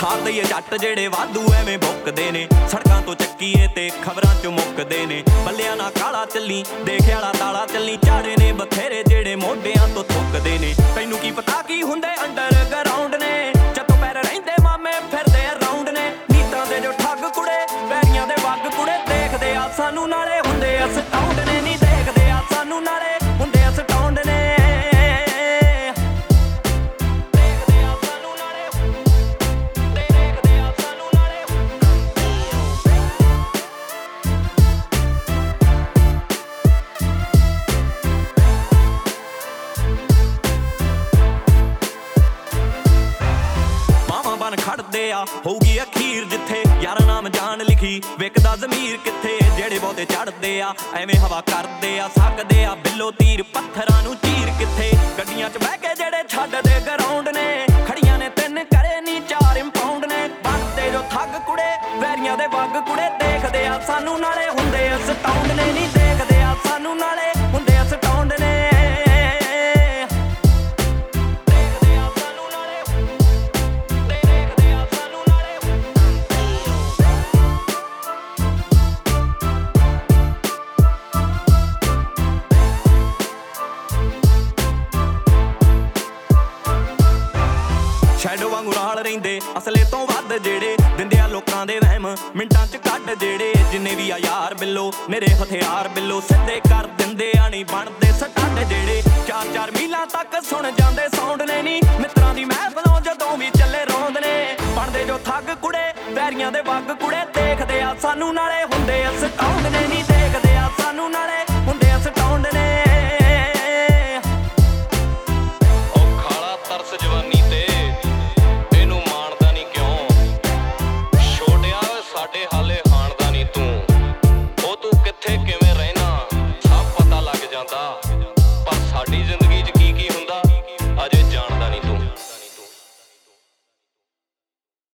ਮਾਰ ਦਈਏ ਜੱਟ ਜਿਹੜੇ ਵਾਧੂ ਐਵੇਂ ਭੁੱਕਦੇ ਨੇ, ਸੜਕਾਂ ਤੋਂ ਚੱਕੀਏ ਤੇ ਖਬਰਾਂ ਚ ਮੁੱਕਦੇ ਨੇ। ਬੱਲਿਆਂ ਨਾ ਕਾਲਾ ਚੱਲੀ, ਦੇਖਿਆ ਵਾਲਾ ਤਾਲਾ ਚੱਲੀ, ਝਾੜੇ ਨੇ ਬਥੇਰੇ ਜਿਹੜੇ ਮੋਢਿਆਂ ਤੋਂ ਥੁੱਕਦੇ ਨੇ। ਤੈਨੂੰ ਕੀ ਪਤਾ ਕੀ ਹੁੰਦੇ ਅੰਡਰਗਰਾਉਂਡ ਨੇ, ਚੱਤੋਂ ਪੈਰ ਰਹਿੰਦੇ ਮਾਮੇ ਫਿਰਦੇ ਰਾਉਂਡ ਨੇ। ਨੀਤਾਂ ਦੇ ਜੋ ਠੱਗ ਕੁੜੇ, ਵੈਰੀਆਂ ਦੇ ਵੱਗ ਕੁੜੇ, ਦੇਖਦੇ ਆ ਸਾਨੂੰ ਨਾਲੇ ਹੁੰਦੇ ਅਸਟਾਉਂਡ ਨੇ। ਨਹੀਂ ਦੇਖਦੇ ਆ ਸਾਨੂੰ ਨਾਲੇ ਹੁੰਦੇ ਅਸਟਾਉਂਡ ਨੇ। ਖੜਦੇ ਆ ਹੋਊਗੀ ਅਖੀਰ ਜਿੱਥੇ, ਯਾਰ ਨਾਮ ਜਾਨ ਲਿਖੀ ਵਿਕਦਾ ਜ਼ਮੀਰ ਕਿੱਥੇ। ਜਿਹੜੇ ਬਹੁਤੇ ਚੜਦੇ ਆ ਐਵੇਂ ਹਵਾ ਕਰਦੇ ਆ, ਸਕਦੇ ਆ ਬਿੱਲੋ ਤੀਰ ਪੱਥਰਾਂ ਨੂੰ ਚੀਰ ਕਿੱਥੇ। ਗੱਡੀਆਂ 'ਚ ਬਹਿ ਕੇ ਜਿਹੜੇ ਛੱਡਦੇ ਗਰਾਊਂਡ ਨੇ, ਖੜੀਆਂ ਨੇ 3 ਕਰੇ ਨੀ 4 ਇੰਪਾਊਂਡ ਨੇ। ਬਣਦੇ ਜੋ ਠੱਗ ਕੁੜੇ, ਵੈਰੀਆਂ ਦੇ ਵੱਗ ਕੁੜੇ, ਦੇਖਦੇ ਆ ਸਾਨੂੰ ਨਾਲੇ ਹੁੰਦੇ ਅਸਟਾਉਂਡ ਨੇ। ਨਹੀਂ ਦੇਖਦੇ ਆ ਸਾਨੂੰ ਨਾਲੇ ਹੁੰਦੇ ਅਸਟਾਉਂਡ ਨੇ। ਸ਼ੈਡੋ ਵਾਂਗੂ ਨਾਲ ਰਹਿੰਦੇ ਅਸਲੇ ਤੋਂ ਵੱਧ ਜਿਹੜੇ, ਦਿੰਦੇ ਆ ਲੋਕਾਂ ਦੇ ਵਹਿਮ ਮਿੰਟਾਂ 'ਚ ਕੱਢ ਜਿਹੜੇ। ਜਿੰਨੇ ਵੀ ਆ ਯਾਰ ਬਿੱਲੋ ਮੇਰੇ ਹਥਿਆਰ ਬਿੱਲੋ, ਸਿੱਧੇ ਕਰ ਦਿੰਦੇ ਆ ਨੀ ਬਣਦੇ ਸਟੱਡ ਜਿਹੜੇ। 4-4 ਮੀਲਾਂ ਤੱਕ ਸੁਣ ਜਾਂਦੇ ਸਾਊਂਡ ਨੇ, ਨੀ ਮਿੱਤਰਾਂ ਦੀ ਮਹਿਫਲੋਂ ਜਦੋਂ ਵੀ ਚੱਲੇ ਰੋਂਦ ਨੇ। ਬਣਦੇ ਜੋ ਠੱਗ ਕੁੜੇ, ਵੈਰੀਆਂ ਦੇ ਵੱਗ ਕੁੜੇ, ਦੇਖਦੇ ਆ ਸਾਨੂੰ ਨਾਲੇ ਹੁੰਦੇ ਅਸਟਾਉਂਡ ਨੇ। ਨੀ ਦੇਖਦੇ ਆ ਸਾਨੂੰ ਨਾਲੇ ਹੁੰਦੇ ਅਸਟਾਉਂਡ ਨੇ। ਸਾਡੇ ਹਾਲੇ ਹਾਣਦਾ ਨੀ ਤੂੰ, ਉਹ ਤੂੰ ਕਿੱਥੇ ਕਿਵੇਂ ਰਹਿਣਾ ਸਭ ਪਤਾ ਲੱਗ ਜਾਂਦਾ, ਪਰ ਸਾਡੀ